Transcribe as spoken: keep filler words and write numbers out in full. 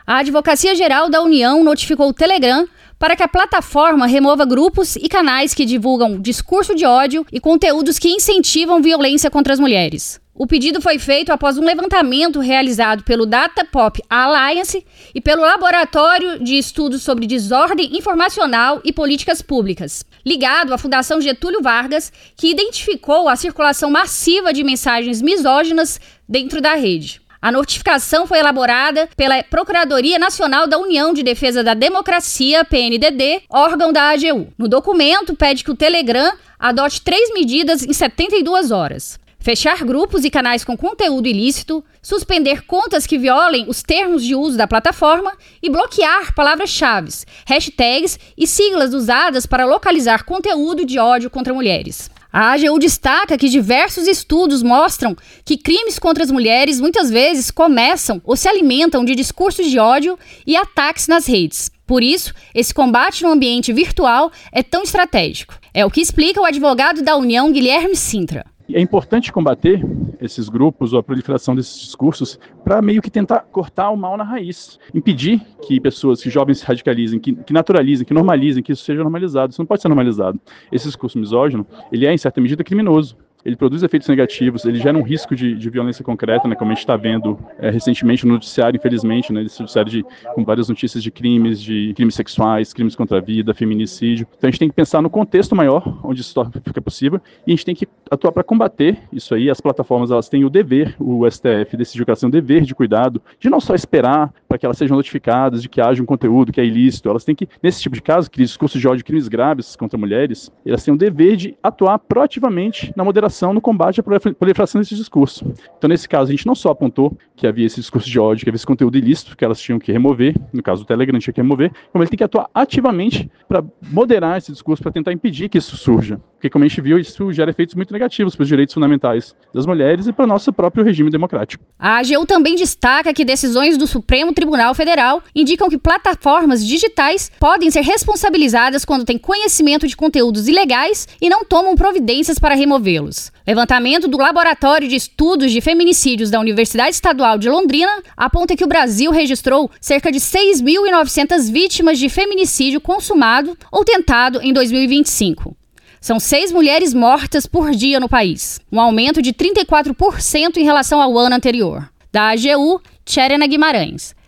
A Advocacia Geral da União notificou o Telegram para que a plataforma remova grupos e canais que divulgam discurso de ódio e conteúdos que incentivam violência contra as mulheres. O pedido foi feito após um levantamento realizado pelo Datapop Alliance e pelo Laboratório de Estudos sobre Desordem Informacional e Políticas Públicas, ligado à Fundação Getúlio Vargas, que identificou a circulação massiva de mensagens misóginas dentro da rede. A notificação foi elaborada pela Procuradoria Nacional da União de Defesa da Democracia, P N D D, órgão da A G U. No documento, pede que o Telegram adote três medidas em setenta e duas horas. Fechar grupos e canais com conteúdo ilícito, suspender contas que violem os termos de uso da plataforma e bloquear palavras-chave, hashtags e siglas usadas para localizar conteúdo de ódio contra mulheres. A A G U destaca que diversos estudos mostram que crimes contra as mulheres muitas vezes começam ou se alimentam de discursos de ódio e ataques nas redes. Por isso, esse combate no ambiente virtual é tão estratégico. É o que explica o advogado da União, Guilherme Sintra. É importante combater esses grupos ou a proliferação desses discursos para meio que tentar cortar o mal na raiz, impedir que pessoas, que jovens se radicalizem, que, que naturalizem, que normalizem, que isso seja normalizado. Isso não pode ser normalizado. Esse discurso misógino, ele é em certa medida criminoso. Ele produz efeitos negativos, ele gera um risco de, de violência concreta, né, como a gente está vendo é, recentemente no noticiário, infelizmente, né, esse noticiário de, com várias notícias de crimes, de crimes sexuais, crimes contra a vida, feminicídio. Então a gente tem que pensar no contexto maior, onde isso fica possível, e a gente tem que atuar para combater isso aí. As plataformas, elas têm o dever, o S T F decidiu que elas têm um dever de cuidado, de não só esperar para que elas sejam notificadas de que haja um conteúdo que é ilícito, elas têm que, nesse tipo de caso, que discursos de ódio, crimes graves contra mulheres, elas têm o dever de atuar proativamente na moderação, no combate à proliferação desse discurso. Então, nesse caso, a gente não só apontou que havia esse discurso de ódio, que havia esse conteúdo ilícito, que elas tinham que remover, no caso do Telegram, tinha que remover, como ele tem que atuar ativamente para moderar esse discurso, para tentar impedir que isso surja. Porque, como a gente viu, isso gera efeitos muito negativos para os direitos fundamentais das mulheres e para o nosso próprio regime democrático. A A G U também destaca que decisões do Supremo Tribunal Federal indicam que plataformas digitais podem ser responsabilizadas quando têm conhecimento de conteúdos ilegais e não tomam providências para removê-los. Levantamento do Laboratório de Estudos de Feminicídios da Universidade Estadual de Londrina aponta que o Brasil registrou cerca de seis mil e novecentas vítimas de feminicídio consumado ou tentado em dois mil e vinte e cinco. São seis mulheres mortas por dia no país, um aumento de trinta e quatro por cento em relação ao ano anterior. Da A G U, Tcherena Guimarães.